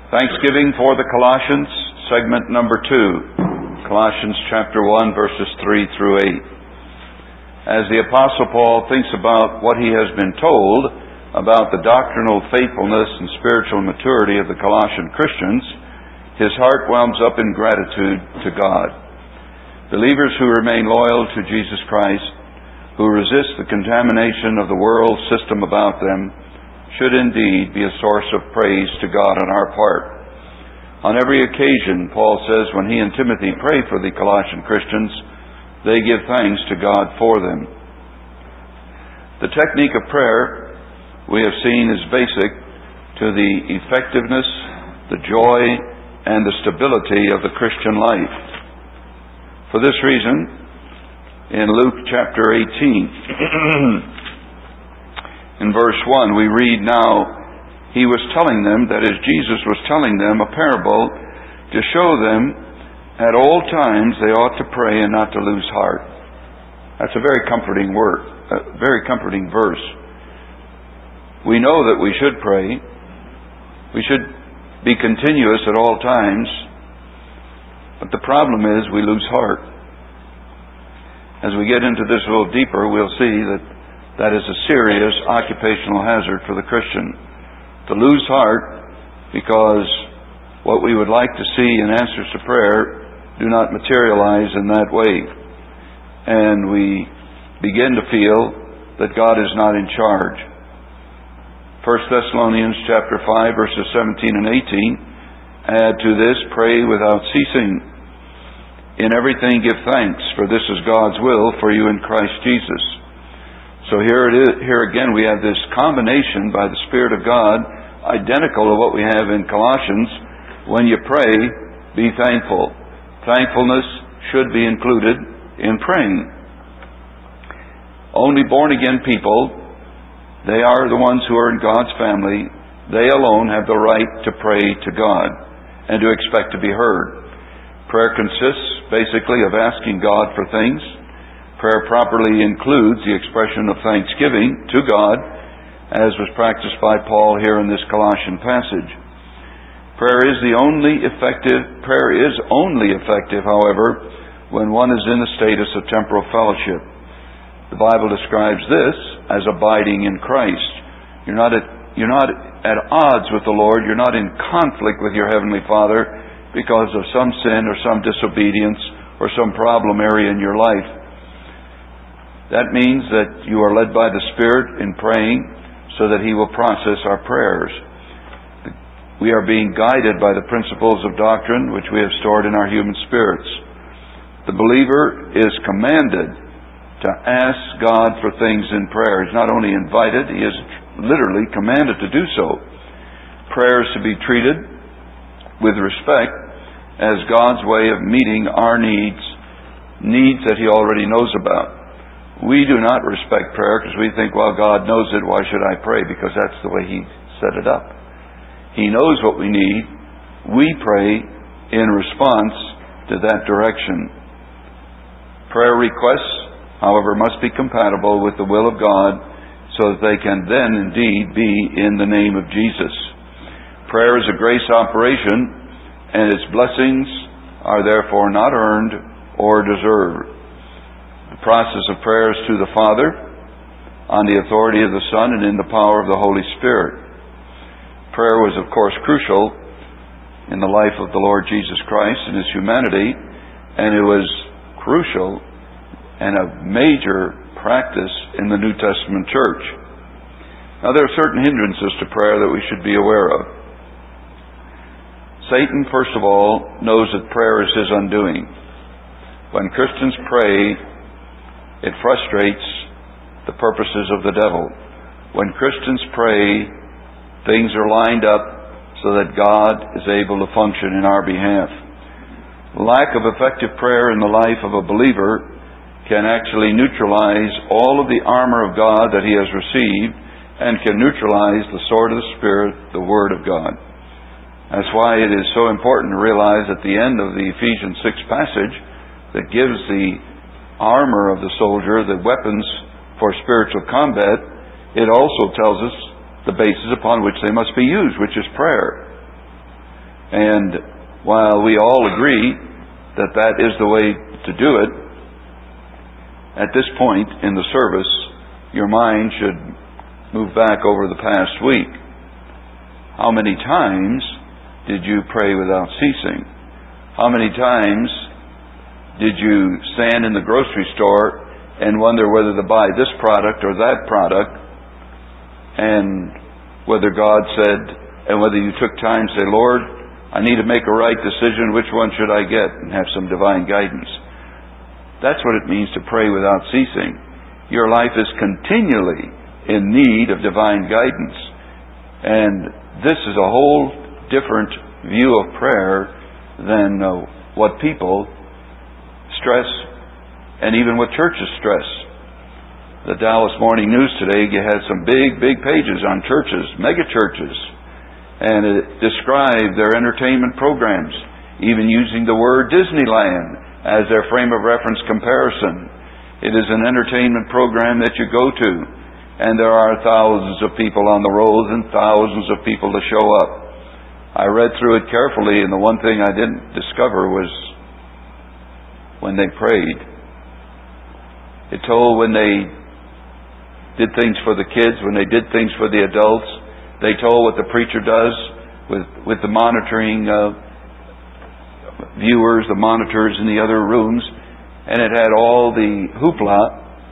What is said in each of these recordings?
Thanksgiving for the Colossians, segment number 2. Colossians chapter 1, verses 3 through 8. As the Apostle Paul thinks about what he has been told about the doctrinal faithfulness and spiritual maturity of the Colossian Christians, his heart wells up in gratitude to God. Believers who remain loyal to Jesus Christ, who resist the contamination of the world system about them, should indeed be a source of praise to God on our part. On every occasion, Paul says, when he and Timothy pray for the Colossian Christians, they give thanks to God for them. The technique of prayer we have seen is basic to the effectiveness, the joy, and the stability of the Christian life. For this reason, in Luke chapter 18, in verse 1, we read, "Now he was telling them," that is, Jesus was telling them a parable to show them at all times they ought to pray and not to lose heart. That's a very comforting word, a very comforting verse. We know that we should pray. We should be continuous at all times. But the problem is we lose heart. As we get into this a little deeper, we'll see that is a serious occupational hazard for the Christian. To lose heart because what we would like to see in answers to prayer do not materialize in that way. And we begin to feel that God is not in charge. 1 Thessalonians chapter 5, verses 17 and 18, add to this, pray without ceasing. In everything give thanks, for this is God's will for you in Christ Jesus. So here again we have this combination by the Spirit of God, identical to what we have in Colossians. When you pray, be thankful. Thankfulness should be included in praying. Only born-again people, they are the ones who are in God's family. They alone have the right to pray to God and to expect to be heard. Prayer consists basically of asking God for things. Prayer properly includes the expression of thanksgiving to God, as was practiced by Paul here in this Colossian passage. Prayer is only effective, however, when one is in the status of temporal fellowship. The Bible describes this as abiding in Christ. You're not at odds with the Lord. You're not in conflict with your Heavenly Father because of some sin or some disobedience or some problem area in your life. That means that you are led by the Spirit in praying so that He will process our prayers. We are being guided by the principles of doctrine which we have stored in our human spirits. The believer is commanded to ask God for things in prayer. He's not only invited, he is literally commanded to do so. Prayer is to be treated with respect as God's way of meeting our needs that He already knows about. We do not respect prayer because we think, well, God knows it, why should I pray? Because that's the way He set it up. He knows what we need. We pray in response to that direction. Prayer requests, however, must be compatible with the will of God so that they can then indeed be in the name of Jesus. Prayer is a grace operation, and its blessings are therefore not earned or deserved. The process of prayer is to the Father, on the authority of the Son, and in the power of the Holy Spirit. Prayer was, of course, crucial in the life of the Lord Jesus Christ and His humanity, and it was crucial and a major practice in the New Testament church. Now, there are certain hindrances to prayer that we should be aware of. Satan, first of all, knows that prayer is his undoing. When Christians pray, it frustrates the purposes of the devil. When Christians pray, things are lined up so that God is able to function in our behalf. Lack of effective prayer in the life of a believer can actually neutralize all of the armor of God that he has received and can neutralize the sword of the Spirit, the Word of God. That's why it is so important to realize at the end of the Ephesians 6 passage that gives the armor of the soldier, the weapons for spiritual combat, it also tells us the basis upon which they must be used, which is prayer. And while we all agree that that is the way to do it, at this point in the service, your mind should move back over the past week. How many times did you pray without ceasing? How many times did you stand in the grocery store and wonder whether to buy this product or that product, and whether God said, and whether you took time to say, Lord, I need to make a right decision, which one should I get, and have some divine guidance. That's what it means to pray without ceasing. Your life is continually in need of divine guidance. And this is a whole different view of prayer than what people stress, and even what churches stress. The Dallas Morning News today had some big pages on churches, mega churches, and it described their entertainment programs, even using the word Disneyland as their frame of reference comparison. It is an entertainment program that you go to, and there are thousands of people on the roads and thousands of people to show up. I read through it carefully, and the one thing I didn't discover was when they prayed. It told when they did things for the kids, when they did things for the adults. They told what the preacher does with the monitoring viewers, the monitors in the other rooms, and it had all the hoopla,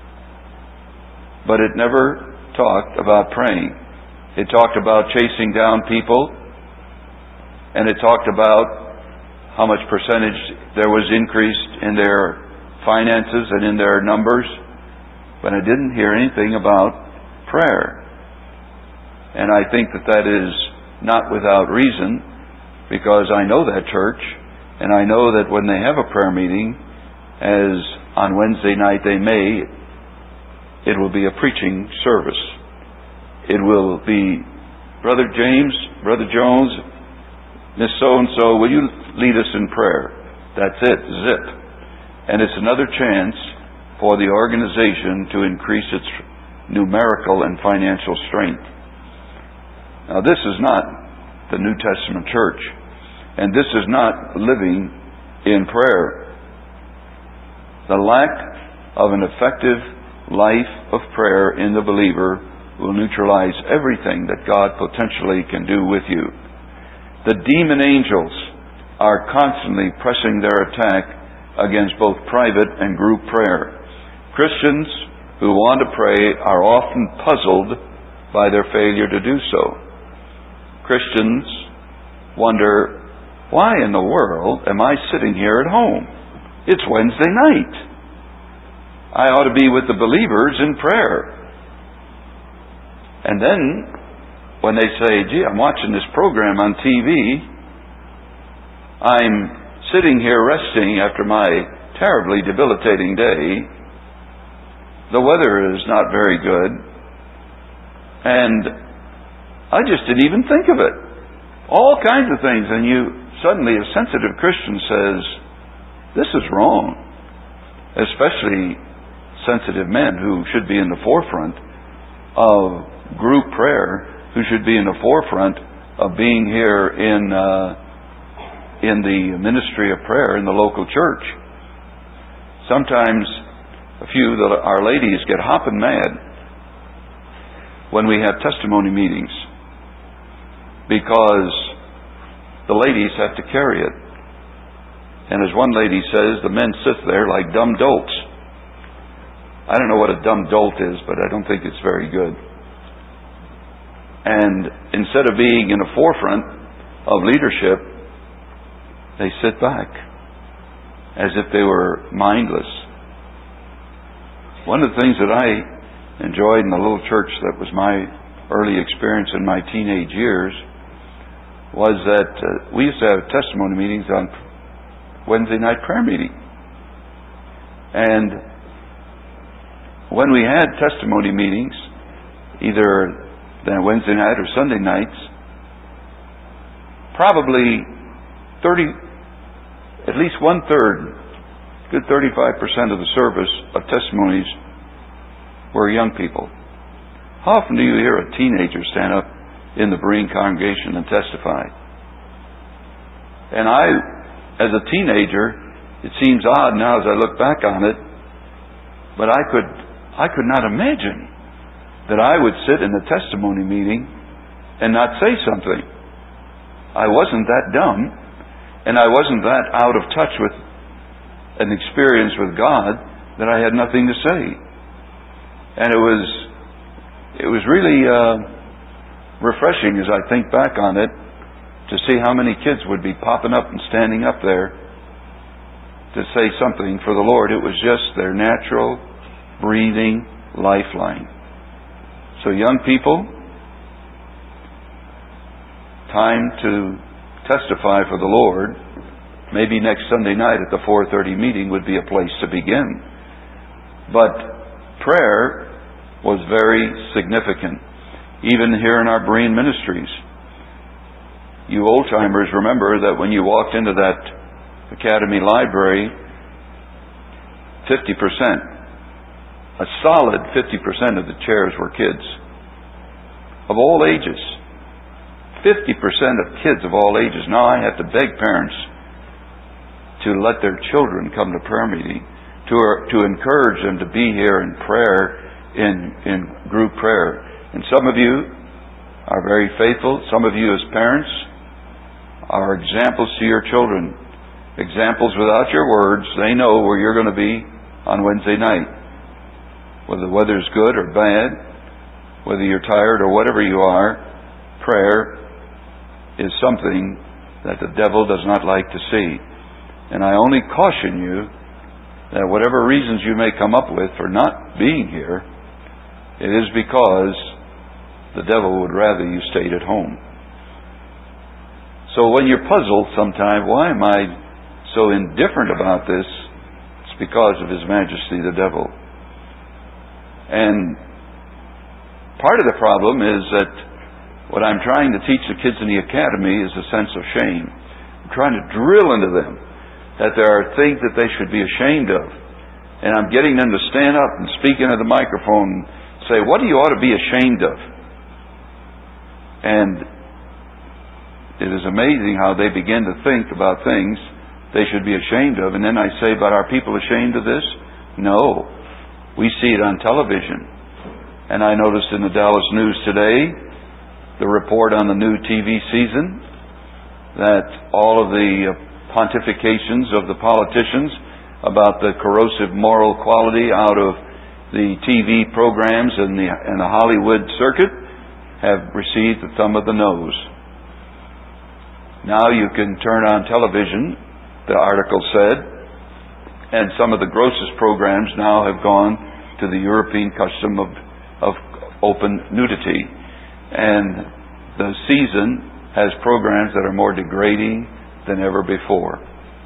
but it never talked about praying. It talked about chasing down people, and it talked about how much percentage there was increased in their finances and in their numbers, but I didn't hear anything about prayer. And I think that that is not without reason, because I know that church, and I know that when they have a prayer meeting, as on Wednesday night they may, it will be a preaching service. It will be, Brother James, Brother Jones, Miss So-and-so, will you lead us in prayer? That's it, zip. And it's another chance for the organization to increase its numerical and financial strength. Now, this is not the New Testament church, and this is not living in prayer. The lack of an effective life of prayer in the believer will neutralize everything that God potentially can do with you. The demon angels are constantly pressing their attack against both private and group prayer. Christians who want to pray are often puzzled by their failure to do so. Christians wonder, why in the world am I sitting here at home? It's Wednesday night. I ought to be with the believers in prayer. And then, when they say, gee, I'm watching this program on TV, I'm sitting here resting after my terribly debilitating day, the weather is not very good, and I just didn't even think of it. All kinds of things, and suddenly a sensitive Christian says, this is wrong. Especially sensitive men who should be in the forefront of group prayer, who should be in the forefront of being here in the ministry of prayer in the local church. Sometimes a few of our ladies get hopping mad when we have testimony meetings, because the ladies have to carry it. And as one lady says, the men sit there like dumb dolts. I don't know what a dumb dolt is, but I don't think it's very good. And instead of being in the forefront of leadership, they sit back as if they were mindless. One of the things that I enjoyed in the little church that was my early experience in my teenage years was that we used to have testimony meetings on Wednesday night prayer meeting. And when we had testimony meetings, either then Wednesday night or Sunday nights, probably at least 1/3, good 35% of the service of testimonies were young people. How often do you hear a teenager stand up in the Berean congregation and testify? And as a teenager, it seems odd now as I look back on it, but I could not imagine that I would sit in a testimony meeting and not say something. I wasn't that dumb, and I wasn't that out of touch with an experience with God that I had nothing to say. And it was really refreshing as I think back on it to see how many kids would be popping up and standing up there to say something for the Lord. It was just their natural, breathing lifeline. So young people, time to testify for the Lord. Maybe next Sunday night at the 4:30 meeting would be a place to begin. But prayer was very significant, even here in our Berean ministries. You old-timers remember that when you walked into that Academy library, 50%, a solid 50% of the chairs were kids of all ages. 50% of kids of all ages. Now I have to beg parents to let their children come to prayer meeting, to encourage them to be here in prayer, in group prayer. And some of you are very faithful. Some of you as parents are examples to your children. Examples without your words. They know where you're going to be on Wednesday night. Whether the weather's good or bad, whether you're tired or whatever you are, prayer is something that the devil does not like to see. And I only caution you that whatever reasons you may come up with for not being here, it is because the devil would rather you stayed at home. So when you're puzzled sometime, why am I so indifferent about this? It's because of His Majesty the devil. And part of the problem is that what I'm trying to teach the kids in the academy is a sense of shame. I'm trying to drill into them that there are things that they should be ashamed of. And I'm getting them to stand up and speak into the microphone and say, what do you ought to be ashamed of? And it is amazing how they begin to think about things they should be ashamed of. And then I say, but are people ashamed of this? No. We see it on television. And I noticed in the Dallas News today, the report on the new TV season, that all of the pontifications of the politicians about the corrosive moral quality out of the TV programs and the Hollywood circuit have received the thumb of the nose. Now you can turn on television, the article said, and some of the grossest programs now have gone to the European custom of open nudity. And the season has programs that are more degrading than ever before.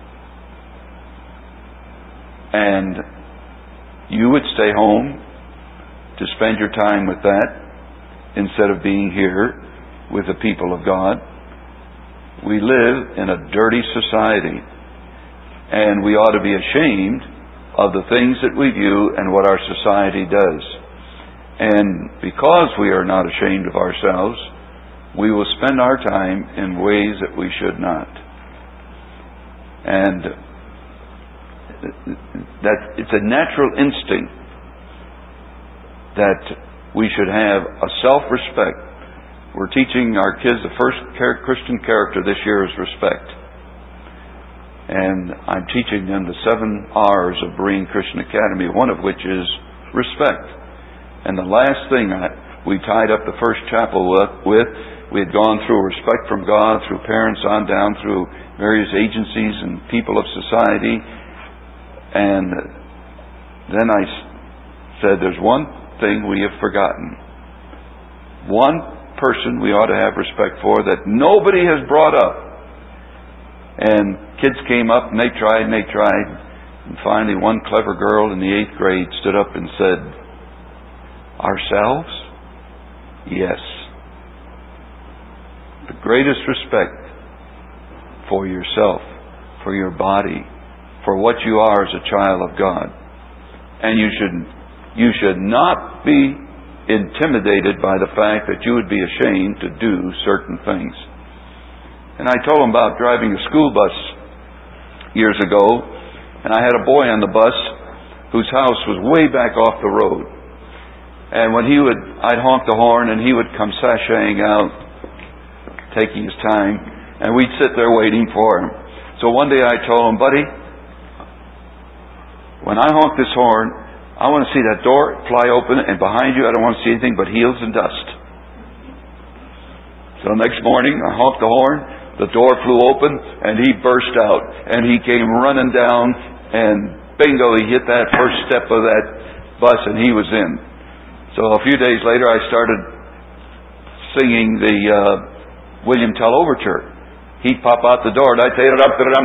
And you would stay home to spend your time with that instead of being here with the people of God. We live in a dirty society, and we ought to be ashamed of the things that we view and what our society does. And because we are not ashamed of ourselves, we will spend our time in ways that we should not. And that it's a natural instinct that we should have a self-respect. We're teaching our kids the first Christian character this year is respect. And I'm teaching them the 7 R's of Berean Christian Academy, one of which is respect. And the last thing we tied up the first chapel with, we had gone through respect from God, through parents on down, through various agencies and people of society. And then I said, there's one thing we have forgotten. One person we ought to have respect for that nobody has brought up. And kids came up and they tried. And finally one clever girl in the 8th grade stood up and said, ourselves? Yes. The greatest respect for yourself, for your body, for what you are as a child of God. And you should not be intimidated by the fact that you would be ashamed to do certain things. And I told him about driving a school bus years ago, and I had a boy on the bus whose house was way back off the road. And when I'd honk the horn, and he would come sashaying out, taking his time, and we'd sit there waiting for him. So one day I told him, buddy, when I honk this horn, I want to see that door fly open, and behind you I don't want to see anything but heels and dust. So next morning I honked the horn, the door flew open, and he burst out, and he came running down, and bingo, he hit that first step of that bus, and he was in. So a few days later I started singing the William Tell Overture. He'd pop out the door, and I'd say, and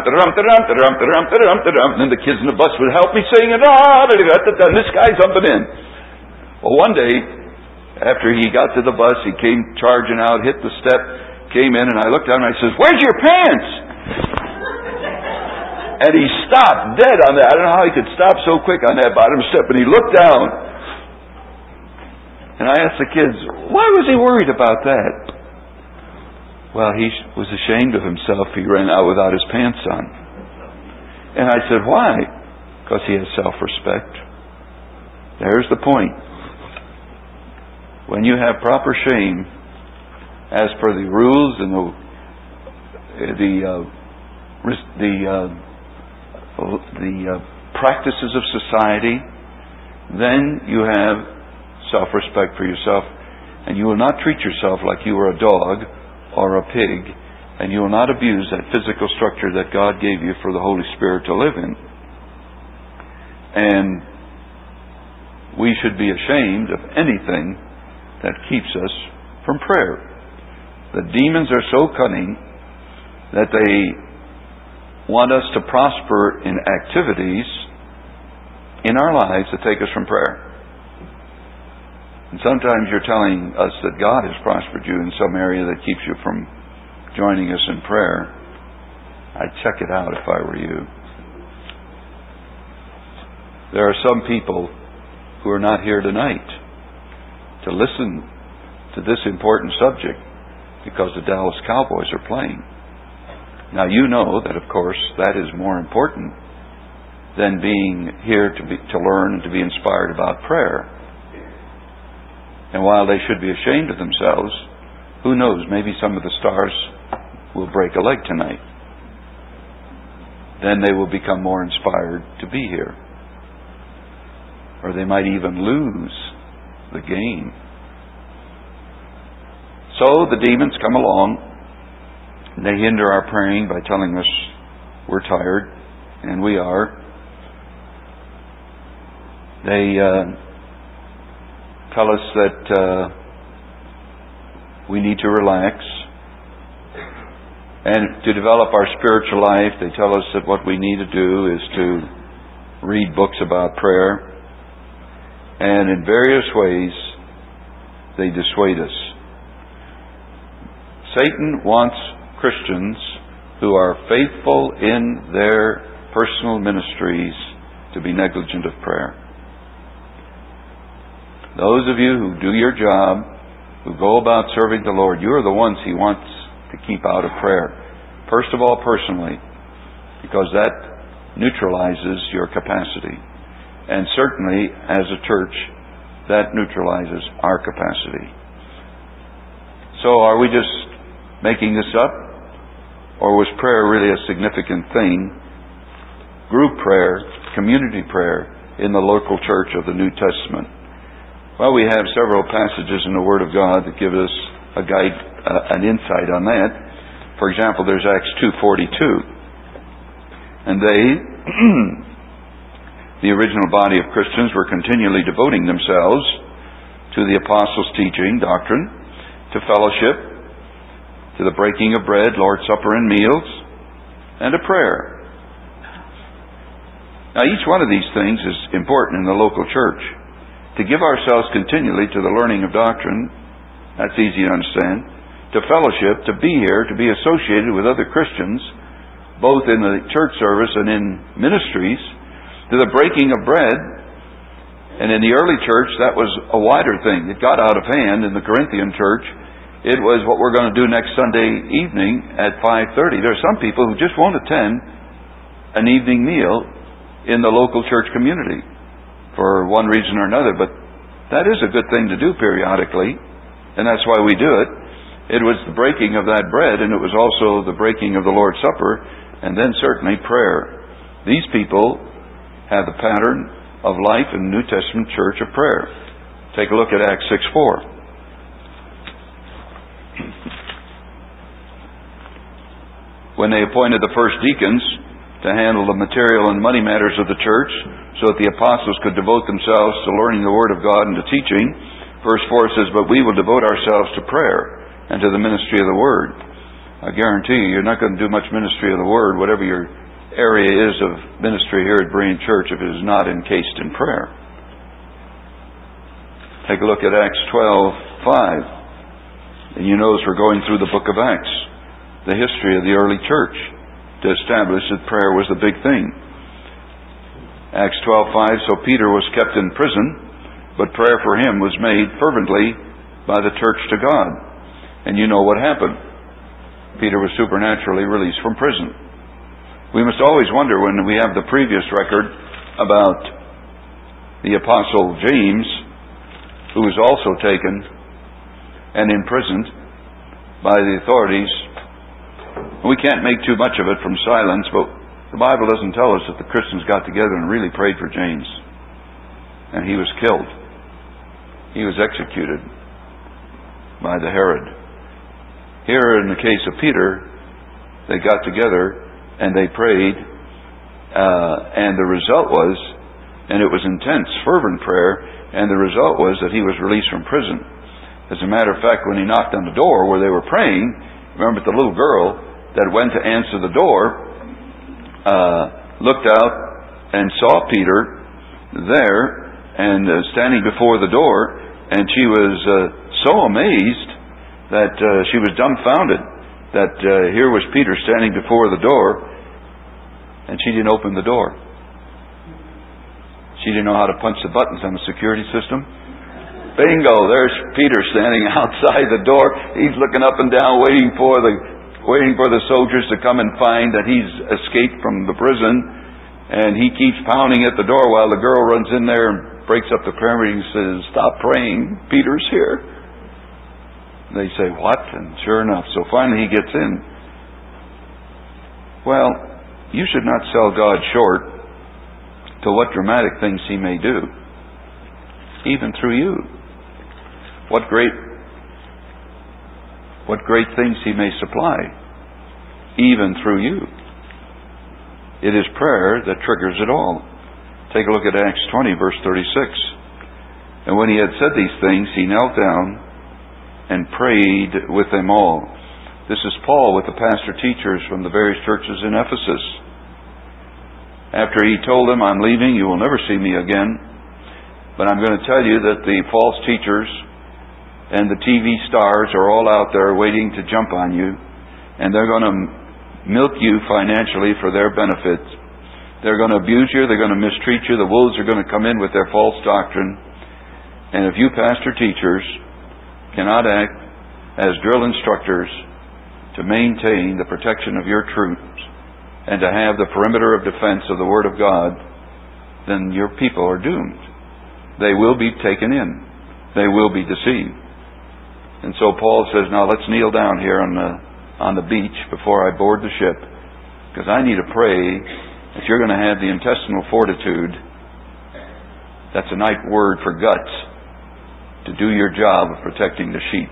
then the kids in the bus would help me sing, and this guy's jumping in. Well, one day, after he got to the bus, he came charging out, hit the step, came in, and I looked down and I says, "Where's your pants?" And he stopped dead on that. I don't know how he could stop so quick on that bottom step, but he looked down. And I asked the kids, why was he worried about that? Well, he was ashamed of himself. He ran out without his pants on. And I said, why? Because he has self-respect. There's the point. When you have proper shame, as per the rules and the practices of society, then you have self-respect for yourself, and you will not treat yourself like you were a dog or a pig, and you will not abuse that physical structure that God gave you for the Holy Spirit to live in. And we should be ashamed of anything that keeps us from prayer. The demons are so cunning that they want us to prosper in activities in our lives that take us from prayer. And sometimes you're telling us that God has prospered you in some area that keeps you from joining us in prayer. I'd check it out if I were you. There are some people who are not here tonight to listen to this important subject because the Dallas Cowboys are playing. Now you know that, of course, that is more important than being here to learn and to be inspired about prayer. And while they should be ashamed of themselves, who knows, maybe some of the stars will break a leg tonight. Then they will become more inspired to be here. Or they might even lose the game. So the demons come along, and they hinder our praying by telling us we're tired, and we are. They tell us that we need to relax. And to develop our spiritual life, they tell us that what we need to do is to read books about prayer. And in various ways, they dissuade us. Satan wants Christians who are faithful in their personal ministries to be negligent of prayer. Those of you who do your job, who go about serving the Lord, you are the ones He wants to keep out of prayer. First of all, personally, because that neutralizes your capacity. And certainly, as a church, that neutralizes our capacity. So are we just making this up? Or was prayer really a significant thing? Group prayer, community prayer in the local church of the New Testament. Well, we have several passages in the Word of God that give us a guide, an insight on that. For example, there's Acts 2:42. And they, the original body of Christians, were continually devoting themselves to the apostles' teaching, doctrine, to fellowship, to the breaking of bread, Lord's Supper and meals, and to prayer. Now, each one of these things is important in the local church. To give ourselves continually to the learning of doctrine, that's easy to understand. To fellowship, to be here, to be associated with other Christians, both in the church service and in ministries. To the breaking of bread. And in the early church, that was a wider thing. It got out of hand in the Corinthian church. It was what we're going to do next Sunday evening at 5:30. There are some people who just won't attend an evening meal in the local church community for one reason or another, but that is a good thing to do periodically, and that's why we do it. It was the breaking of that bread, and it was also the breaking of the Lord's Supper, and then certainly prayer. These people have the pattern of life in the New Testament church of prayer. Take a look at Acts 6:4. When they appointed the first deacons to handle the material and money matters of the church, so that the apostles could devote themselves to learning the Word of God and to teaching, verse 4 says, "But we will devote ourselves to prayer and to the ministry of the Word." I guarantee you're not going to do much ministry of the Word, whatever your area is of ministry here at Berean Church, if it is not encased in prayer. Take a look at Acts 12:5. And you notice we're going through the book of Acts, the history of the early church, to establish that prayer was the big thing. Acts 12:5, "So Peter was kept in prison, but prayer for him was made fervently by the church to God." And you know what happened. Peter was supernaturally released from prison. We must always wonder when we have the previous record about the Apostle James, who was also taken and imprisoned by the authorities. We can't make too much of it from silence, but the Bible doesn't tell us that the Christians got together and really prayed for James. And he was killed. He was executed by the Herod. Here in the case of Peter, they got together and they prayed, and the result was, and it was intense, fervent prayer, and the result was that he was released from prison. As a matter of fact, when he knocked on the door where they were praying, remember the little girl that went to answer the door looked out and saw Peter there and standing before the door, and she was so amazed that she was dumbfounded that here was Peter standing before the door, and she didn't open the door. She didn't know how to punch the buttons on the security system. Bingo, there's Peter standing outside the door. He's looking up and down, waiting for the soldiers to come and find that he's escaped from the prison. And he keeps pounding at the door while the girl runs in there and breaks up the prayer meeting and says, "Stop praying, Peter's here." They say, "What?" And sure enough, so finally he gets in. Well, you should not sell God short to what dramatic things He may do, even through you. What great things He may supply, even through you. It is prayer that triggers it all. Take a look at Acts 20, verse 36. "And when he had said these things, he knelt down and prayed with them all." This is Paul with the pastor teachers from the various churches in Ephesus. After he told them, "I'm leaving, you will never see me again, but I'm going to tell you that the false teachers and the TV stars are all out there waiting to jump on you, and they're going to milk you financially for their benefit. They're going to abuse you, they're going to mistreat you, the wolves are going to come in with their false doctrine, and if you pastor teachers cannot act as drill instructors to maintain the protection of your troops and to have the perimeter of defense of the Word of God, then your people are doomed. They will be taken in. They will be deceived." And so Paul says, "Now let's kneel down here on the beach before I board the ship, because I need to pray if you're going to have the intestinal fortitude," that's a nice word for guts, "to do your job of protecting the sheep."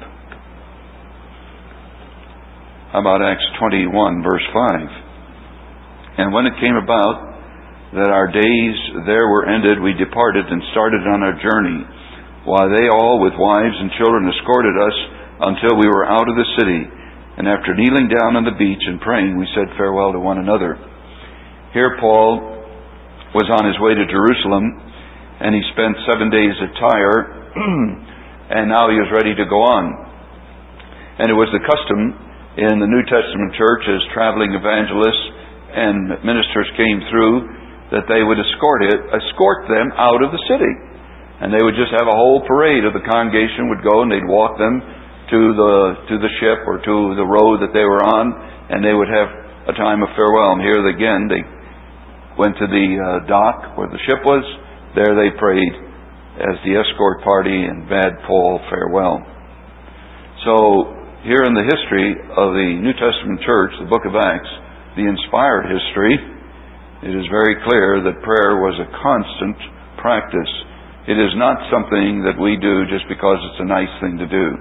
How about Acts 21, verse 5? "And when it came about that our days there were ended, we departed and started on our journey, while they all with wives and children escorted us until we were out of the city. And after kneeling down on the beach and praying, we said farewell to one another." Here Paul was on his way to Jerusalem, and he spent 7 days at Tyre, and now he was ready to go on. And it was the custom in the New Testament church, as traveling evangelists and ministers came through, that they would escort them out of the city. And they would just have a whole parade of the congregation would go, and they'd walk them to the ship or to the road that they were on, and they would have a time of farewell. And here again, they went to the dock where the ship was. There they prayed as the escort party and bade Paul farewell. So here in the history of the New Testament church, the book of Acts, the inspired history, it is very clear that prayer was a constant practice. It is not something that we do just because it's a nice thing to do.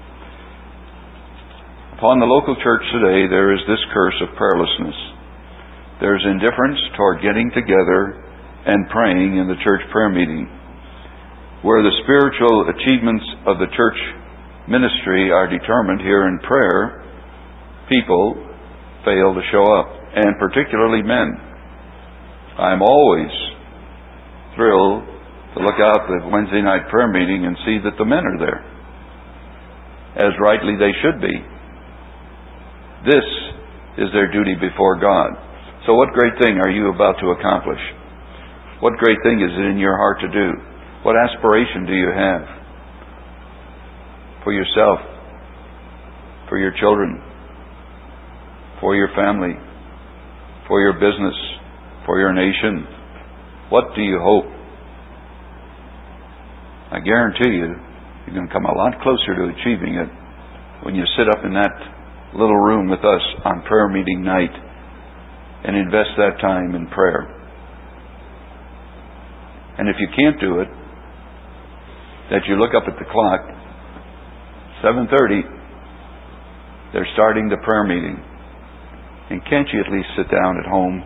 Upon the local church today, there is this curse of prayerlessness. There's indifference toward getting together and praying in the church prayer meeting. Where the spiritual achievements of the church ministry are determined here in prayer, people fail to show up, and particularly men. I'm always thrilled to look out the Wednesday night prayer meeting and see that the men are there, as rightly they should be. This is their duty before God. So what great thing are you about to accomplish? What great thing is it in your heart to do? What aspiration do you have for yourself, for your children, for your family, for your business, for your nation? What do you hope? I guarantee you, you're going to come a lot closer to achieving it when you sit up in that little room with us on prayer meeting night and invest that time in prayer. And if you can't do it, that you look up at the clock, 7:30, they're starting the prayer meeting. And can't you at least sit down at home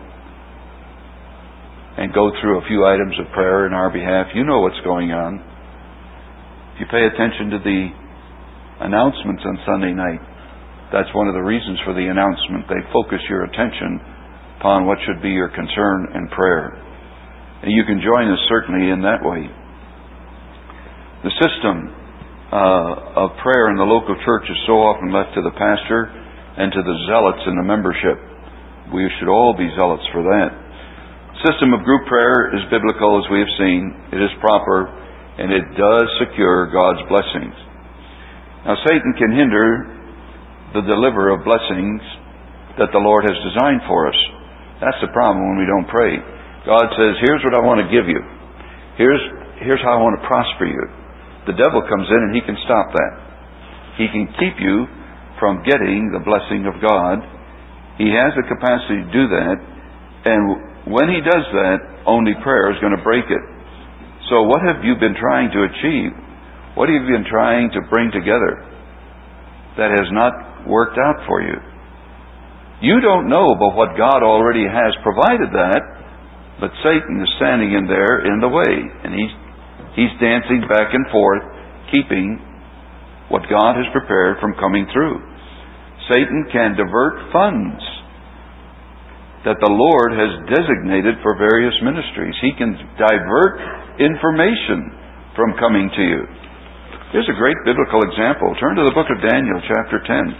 and go through a few items of prayer in our behalf? You know what's going on. If you pay attention to the announcements on Sunday night, that's one of the reasons for the announcement. They focus your attention upon what should be your concern and prayer. And you can join us certainly in that way. The system of prayer in the local church is so often left to the pastor and to the zealots in the membership. We should all be zealots for that. System of group prayer is biblical, as we have seen. It is proper, and it does secure God's blessings. Now, Satan can hinder the deliver of blessings that the Lord has designed for us. That's the problem when we don't pray. God says, here's what I want to give you. Here's how I want to prosper you. The devil comes in and he can stop that. He can keep you from getting the blessing of God. He has the capacity to do that. And when he does that, only prayer is going to break it. So what have you been trying to achieve? What have you been trying to bring together that has not worked out for you? You don't know but what God already has provided that, but Satan is standing in there in the way, and he's dancing back and forth, keeping what God has prepared from coming through. Satan can divert funds that the Lord has designated for various ministries. He can divert information from coming to you. Here's a great biblical example. Turn to the book of Daniel, chapter 10.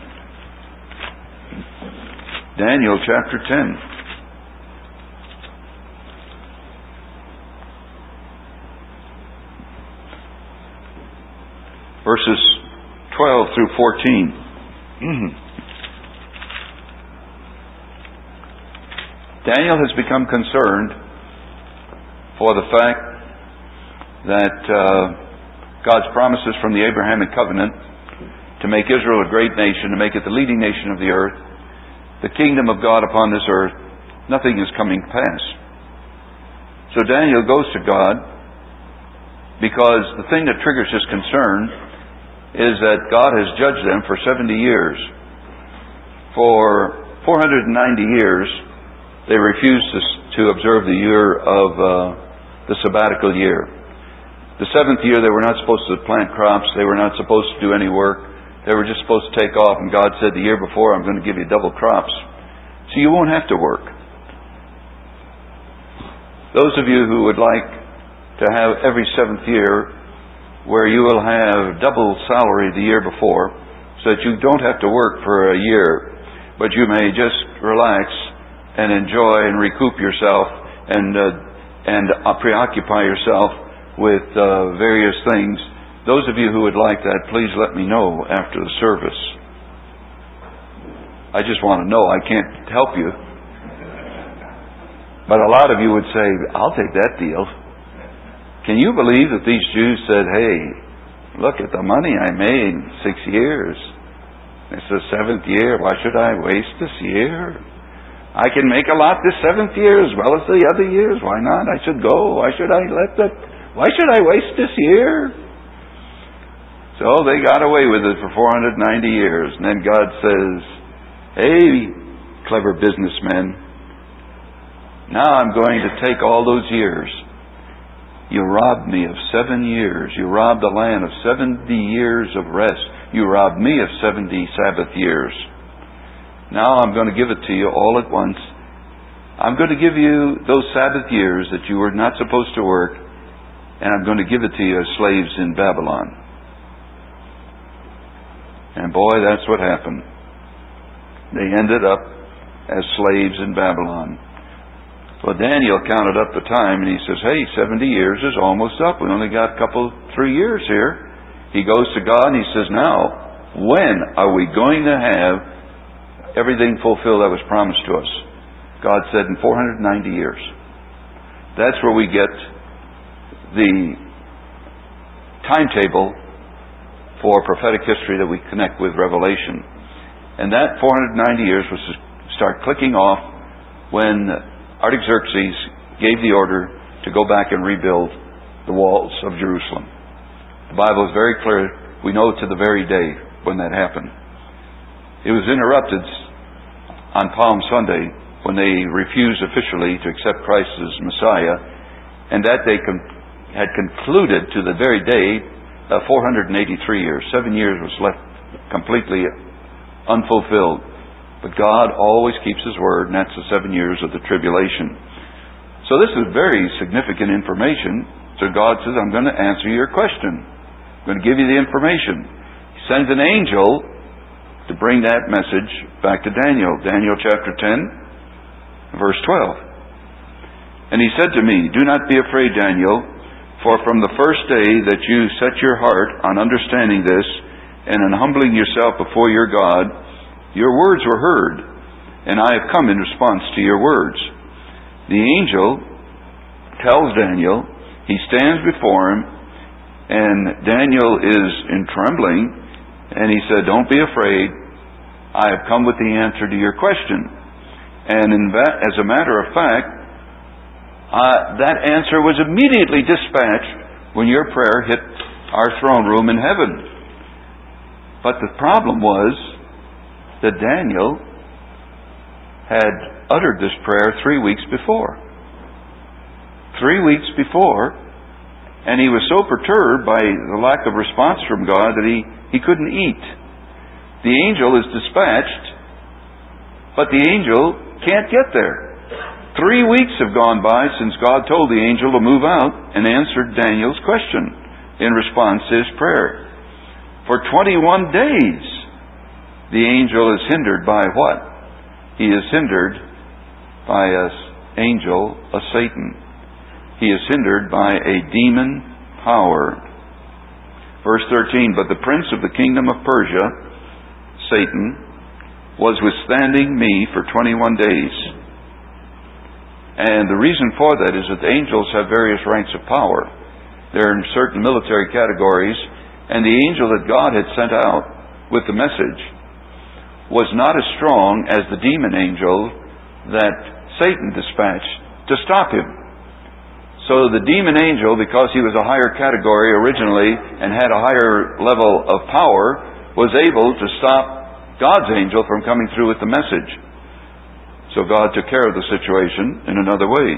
Daniel, chapter 10. Verses 12 through 14. Daniel has become concerned for the fact that God's promises from the Abrahamic covenant to make Israel a great nation, to make it the leading nation of the earth, the kingdom of God upon this earth, nothing is coming to pass. So Daniel goes to God because the thing that triggers his concern is that God has judged them for 70 years. For 490 years, they refused to observe the year of the sabbatical year. The seventh year, they were not supposed to plant crops. They were not supposed to do any work. They were just supposed to take off. And God said, the year before, I'm going to give you double crops. So you won't have to work. Those of you who would like to have every seventh year where you will have double salary the year before, so that you don't have to work for a year, but you may just relax and enjoy and recoup yourself and preoccupy yourself with various things Those of you who would like that, please let me know after the service. I just want to know. I can't help you. But a lot of you would say, I'll take that deal. Can you believe that these Jews said, hey, look at the money I made in 6 years. It's the 7th year. Why should I waste this year? I can make a lot this 7th year as well as the other years. Why not? I should go. Why should I waste this year? So they got away with it for 490 years. And then God says, hey, clever businessmen, now I'm going to take all those years. You robbed me of 7 years. You robbed the land of 70 years of rest. You robbed me of 70 Sabbath years. Now I'm going to give it to you all at once. I'm going to give you those Sabbath years that you were not supposed to work, and I'm going to give it to you as slaves in Babylon. And boy, that's what happened. They ended up as slaves in Babylon. Well, Daniel counted up the time, and he says, hey, 70 years is almost up. We only got 3 years here. He goes to God, and he says, now, when are we going to have everything fulfilled that was promised to us? God said, in 490 years. That's where we get the timetable for prophetic history that we connect with Revelation. And that 490 years was to start clicking off when Artaxerxes gave the order to go back and rebuild the walls of Jerusalem. The Bible is very clear. We know to the very day when that happened. It was interrupted on Palm Sunday when they refused officially to accept Christ as Messiah, and that they had concluded to the very day 483 years. 7 years was left completely unfulfilled. But God always keeps His word, and that's the 7 years of the tribulation. So this is very significant information. So God says, I'm going to answer your question. I'm going to give you the information. He sends an angel to bring that message back to Daniel. Daniel chapter 10, verse 12. And he said to me, do not be afraid, Daniel, for from the first day that you set your heart on understanding this and in humbling yourself before your God, your words were heard, and I have come in response to your words. The angel tells Daniel, he stands before him, and Daniel is in trembling, and he said, don't be afraid, I have come with the answer to your question. And as a matter of fact, that answer was immediately dispatched when your prayer hit our throne room in heaven. But the problem was that Daniel had uttered this prayer 3 weeks before. 3 weeks before, and he was so perturbed by the lack of response from God that he couldn't eat. The angel is dispatched, but the angel can't get there. 3 weeks have gone by since God told the angel to move out and answered Daniel's question in response to his prayer. For 21 days, the angel is hindered by what? He is hindered by an angel of Satan. He is hindered by a demon power. Verse 13, but the prince of the kingdom of Persia, Satan, was withstanding me for 21 days. And the reason for that is that angels have various ranks of power. They're in certain military categories, and the angel that God had sent out with the message was not as strong as the demon angel that Satan dispatched to stop him. So the demon angel, because he was a higher category originally and had a higher level of power, was able to stop God's angel from coming through with the message. So God took care of the situation in another way.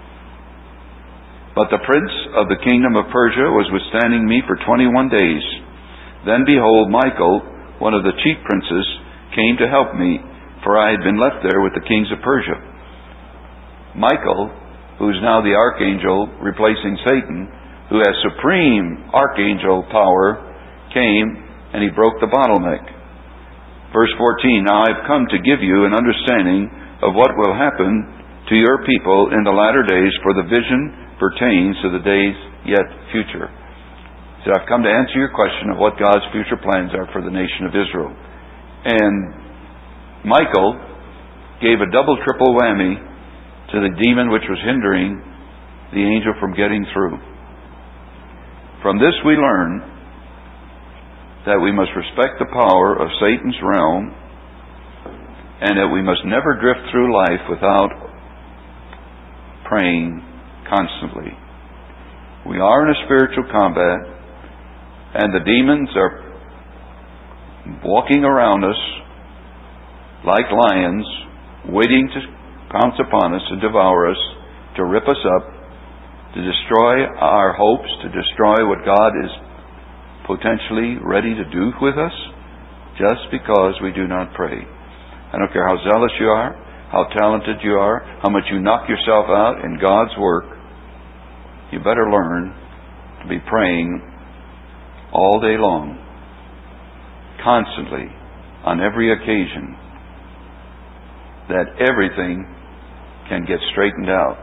But the prince of the kingdom of Persia was withstanding me for 21 days. Then behold, Michael, one of the chief princes, came to help me, for I had been left there with the kings of Persia. Michael, who is now the archangel replacing Satan, who has supreme archangel power, came and he broke the bottleneck. Verse 14, now I have come to give you an understanding of what will happen to your people in the latter days, for the vision pertains to the days yet future. said, I've come to answer your question of what God's future plans are for the nation of Israel. And Michael gave a double, triple whammy to the demon which was hindering the angel from getting through. From this we learn that we must respect the power of Satan's realm, and that we must never drift through life without praying constantly. We are in a spiritual combat, and the demons are walking around us like lions, waiting to pounce upon us and devour us, to rip us up, to destroy our hopes, to destroy what God is potentially ready to do with us, just because we do not pray. I don't care how zealous you are, how talented you are, how much you knock yourself out in God's work. You better learn to be praying all day long, constantly, on every occasion, that everything can get straightened out.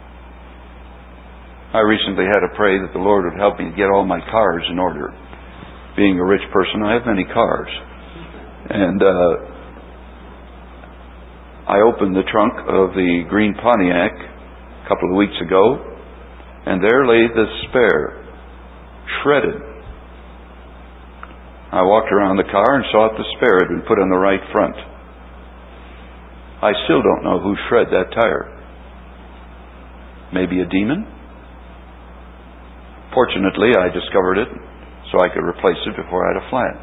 I recently had to pray that the Lord would help me get all my cars in order. Being a rich person, I have many cars. And I opened the trunk of the green Pontiac a couple of weeks ago, and there lay the spare, shredded. I walked around the car and saw that the spare had been put on the right front. I still don't know who shred that tire. Maybe a demon? Fortunately, I discovered it so I could replace it before I had a flat.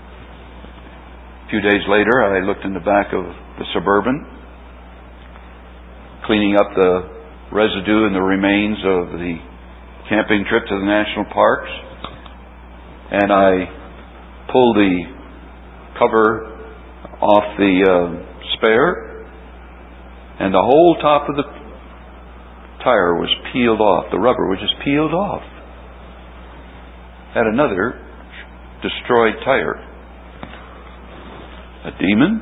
A few days later, I looked in the back of the Suburban, cleaning up the residue and the remains of the camping trip to the national parks, and I pulled the cover off the spare, and the whole top of the tire was peeled off. The rubber was just peeled off. Had another destroyed tire. A demon?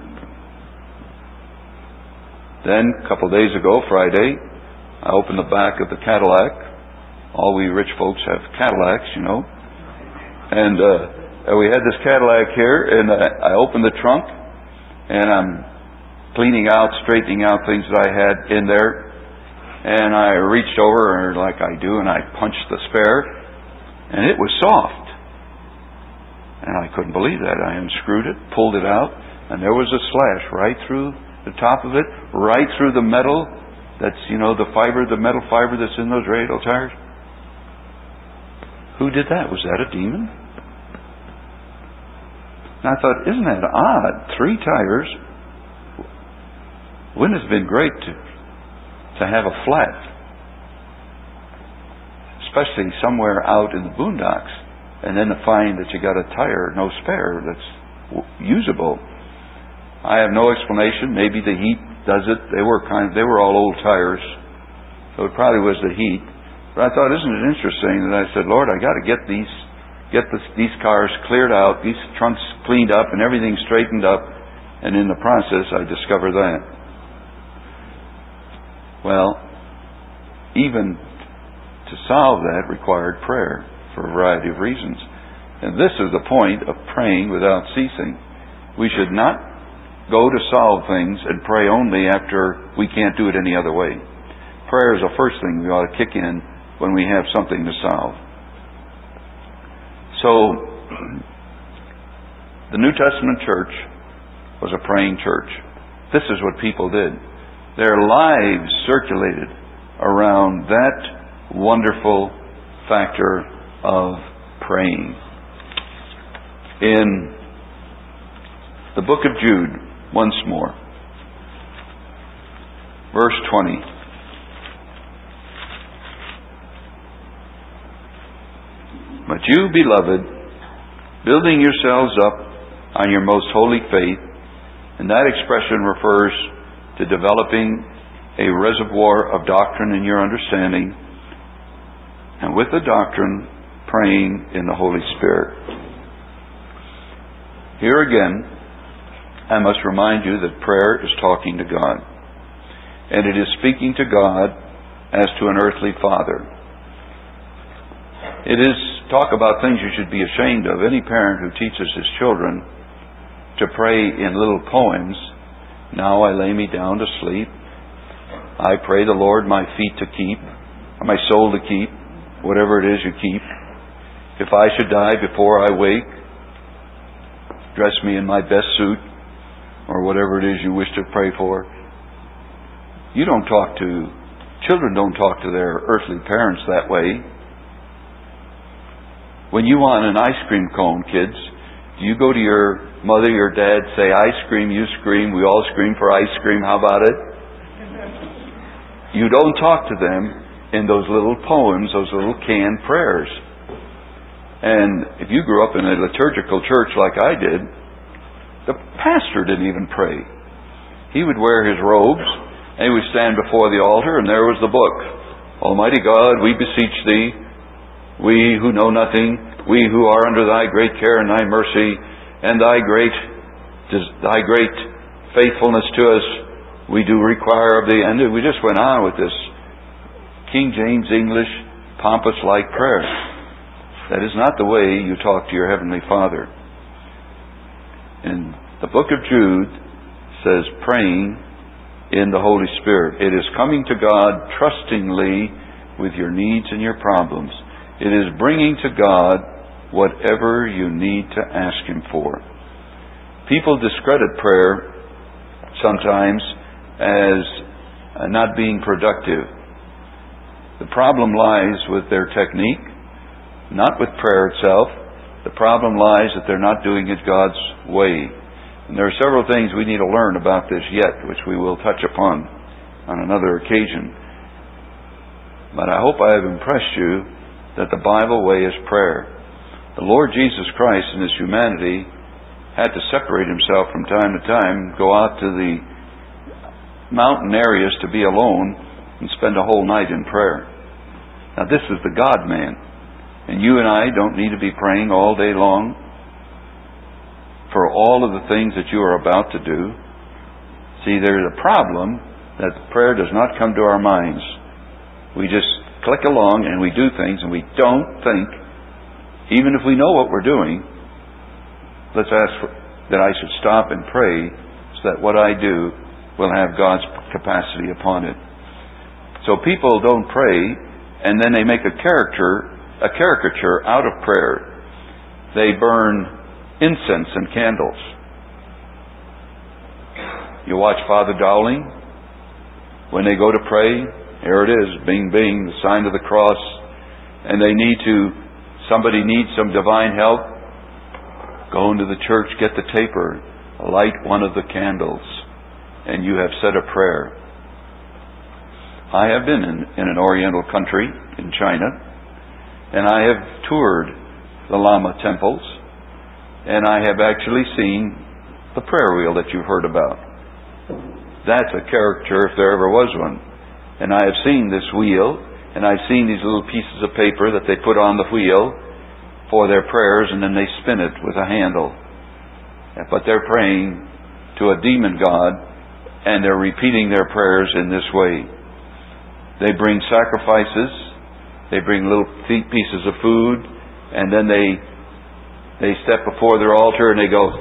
Then, a couple of days ago, Friday, I opened the back of the Cadillac. All we rich folks have Cadillacs, you know. And we had this Cadillac here, and I opened the trunk, and I'm cleaning out, straightening out things that I had in there. And I reached over, like I do, and I punched the spare, and it was soft. And I couldn't believe that. I unscrewed it, pulled it out, and there was a slash right through the top of it, right through the metal that's, the fiber, the metal fiber that's in those radial tires. Who did that? Was that a demon? And I thought, isn't that odd? 3 tires. Wouldn't it have been great to have a flat, especially somewhere out in the boondocks, and then to find that you got a tire, no spare, that's usable. I have no explanation. Maybe the heat does it. They were all old tires, so it probably was the heat. But I thought, isn't it interesting that I said, Lord, I got to get these cars cleared out, these trunks cleaned up, and everything straightened up, and in the process, I discovered that. Well, even to solve that required prayer for a variety of reasons. And this is the point of praying without ceasing. We should not go to solve things and pray only after we can't do it any other way. Prayer is the first thing we ought to kick in when we have something to solve. So, the New Testament church was a praying church. This is what people did. Their lives circulated around that wonderful factor of praying. In the book of Jude, once more, verse 20. But you, beloved, building yourselves up on your most holy faith, and that expression refers to developing a reservoir of doctrine in your understanding, and with the doctrine, praying in the Holy Spirit. Here again, I must remind you that prayer is talking to God, and it is speaking to God as to an earthly father. It is talk about things you should be ashamed of. Any parent who teaches his children to pray in little poems, now I lay me down to sleep. I pray the Lord my feet to keep, or my soul to keep, whatever it is you keep. If I should die before I wake, dress me in my best suit, or whatever it is you wish to pray for. Children don't talk to their earthly parents that way. When you want an ice cream cone, kids, do you go to your mother, your dad, say, ice cream, you scream, we all scream for ice cream, how about it? You don't talk to them in those little poems, those little canned prayers. And if you grew up in a liturgical church like I did, the pastor didn't even pray. He would wear his robes, and he would stand before the altar, and there was the book. Almighty God, we beseech Thee, we who know nothing, we who are under Thy great care and Thy mercy, and Thy great faithfulness to us, we do require of Thee. And we just went on with this King James English, pompous-like prayer. That is not the way you talk to your Heavenly Father. And the book of Jude says praying in the Holy Spirit. It is coming to God trustingly with your needs and your problems. It is bringing to God whatever you need to ask Him for. People discredit prayer sometimes as not being productive. The problem lies with their technique, not with prayer itself. The problem lies that they're not doing it God's way. And there are several things we need to learn about this yet, which we will touch upon on another occasion. But I hope I have impressed you that the Bible way is prayer. The Lord Jesus Christ in His humanity had to separate Himself from time to time, go out to the mountain areas to be alone and spend a whole night in prayer. Now this is the God-man. And you and I don't need to be praying all day long for all of the things that you are about to do. See, there's a problem that prayer does not come to our minds. We just click along and we do things and we don't think, even if we know what we're doing, let's ask that I should stop and pray so that what I do will have God's capacity upon it. So people don't pray and then they make a caricature out of prayer. They burn incense and candles. You watch Father Dowling when they go to pray. Here it is, bing, bing, the sign of the cross. And somebody needs some divine help. Go into the church, get the taper, light one of the candles, and you have said a prayer. I have been in an Oriental country, in China, and I have toured the Lama temples, and I have actually seen the prayer wheel that you've heard about. That's a caricature if there ever was one. And I have seen this wheel, and I've seen these little pieces of paper that they put on the wheel for their prayers, and then they spin it with a handle. But they're praying to a demon god, and they're repeating their prayers in this way. They bring sacrifices, they bring little pieces of food, and then they step before their altar and they go.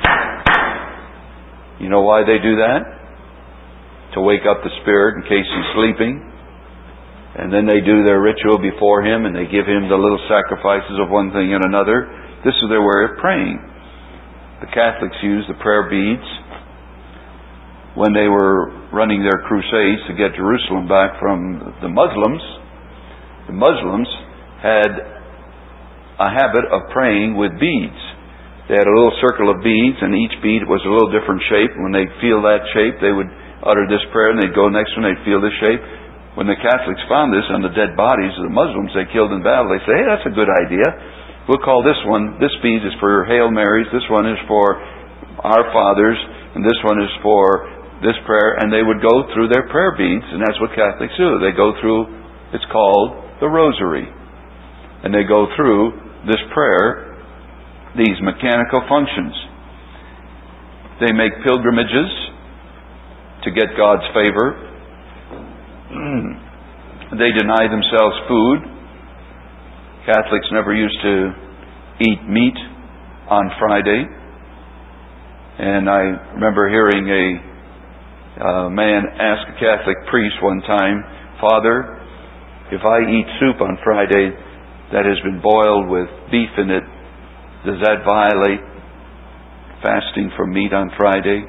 You know why they do that? To wake up the spirit in case he's sleeping. And then they do their ritual before him and they give him the little sacrifices of one thing and another. This is their way of praying. The Catholics use the prayer beads when they were running their crusades to get Jerusalem back from the Muslims. The Muslims had a habit of praying with beads. They had a little circle of beads, and each bead was a little different shape. When they'd feel that shape, they would utter this prayer, and they'd go next one, they'd feel this shape. When the Catholics found this on the dead bodies of the Muslims they killed in battle, they say, hey, that's a good idea. We'll call this bead is for Hail Marys, this one is for Our Fathers, and this one is for this prayer. And they would go through their prayer beads, and that's what Catholics do. They go through, it's called the Rosary. And they go through this prayer, these mechanical functions. They make pilgrimages to get God's favor. They deny themselves food. Catholics never used to eat meat on Friday. And I remember hearing a man ask a Catholic priest one time, "Father, if I eat soup on Friday that has been boiled with beef in it, does that violate fasting from meat on Friday?"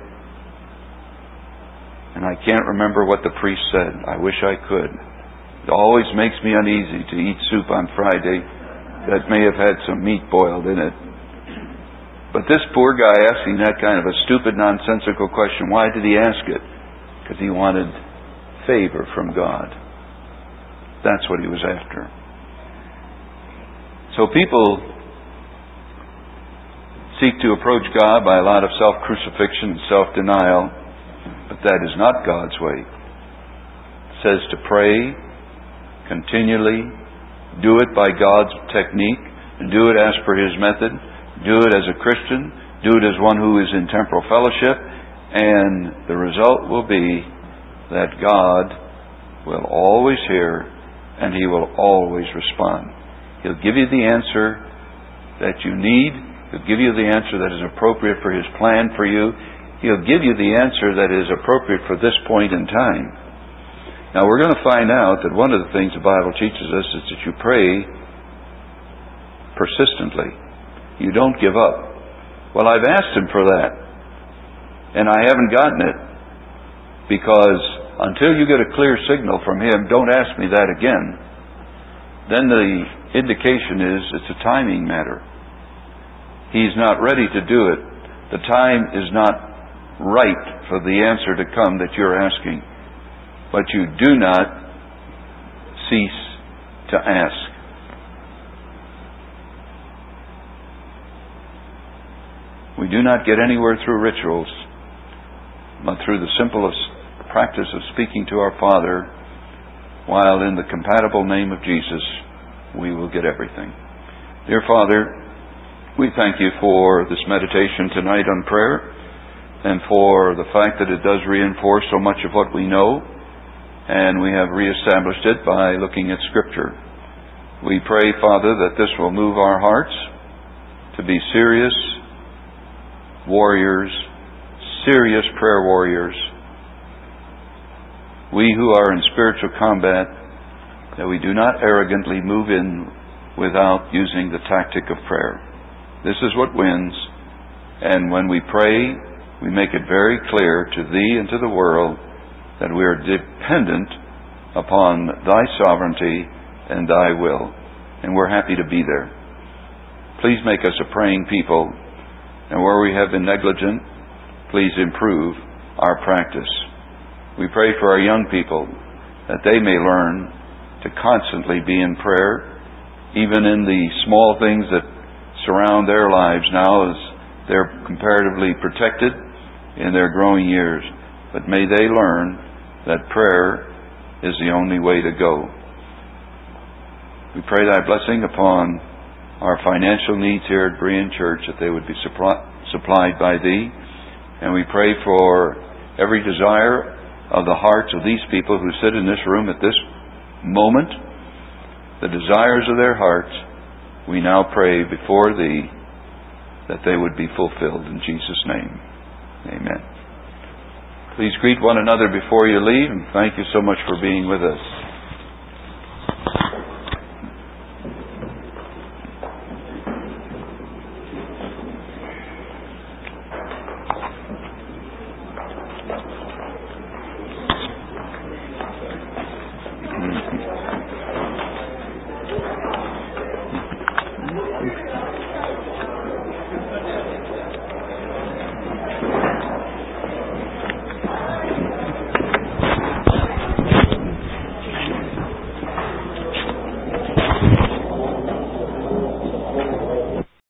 And I can't remember what the priest said. I wish I could. It always makes me uneasy to eat soup on Friday that may have had some meat boiled in it. But this poor guy asking that kind of a stupid, nonsensical question, why did he ask it? Because he wanted favor from God. That's what he was after. So people seek to approach God by a lot of self-crucifixion and self-denial, but that is not God's way. It says to pray continually, do it by God's technique, and do it as per His method, do it as a Christian, do it as one who is in temporal fellowship, and the result will be that God will always hear and He will always respond. He'll give you the answer that you need. He'll give you the answer that is appropriate for His plan for you. He'll give you the answer that is appropriate for this point in time. Now we're going to find out that one of the things the Bible teaches us is that you pray persistently. You don't give up. Well, I've asked Him for that, and I haven't gotten it, because until you get a clear signal from Him, don't ask me that again. Then the indication is it's a timing matter. He's not ready to do it. The time is not right for the answer to come that you're asking. But you do not cease to ask. We do not get anywhere through rituals, but through the simplest practice of speaking to our Father, while in the compatible name of Jesus, we will get everything. Dear Father, we thank You for this meditation tonight on prayer, and for the fact that it does reinforce so much of what we know, and we have reestablished it by looking at Scripture. We pray, Father, that this will move our hearts to be serious warriors, serious prayer warriors. We who are in spiritual combat, that we do not arrogantly move in without using the tactic of prayer. This is what wins, and when we pray, we make it very clear to Thee and to the world that we are dependent upon Thy sovereignty and Thy will, and we're happy to be there. Please make us a praying people, and where we have been negligent, please improve our practice. We pray for our young people that they may learn to constantly be in prayer, even in the small things that surround their lives now as they're comparatively protected in their growing years. But may they learn that prayer is the only way to go. We pray Thy blessing upon our financial needs here at Berean Church, that they would be supplied by Thee. And we pray for every desire of the hearts of these people who sit in this room at this moment, the desires of their hearts, we now pray before Thee that they would be fulfilled in Jesus' name. Amen. Please greet one another before you leave, and thank you so much for being with us.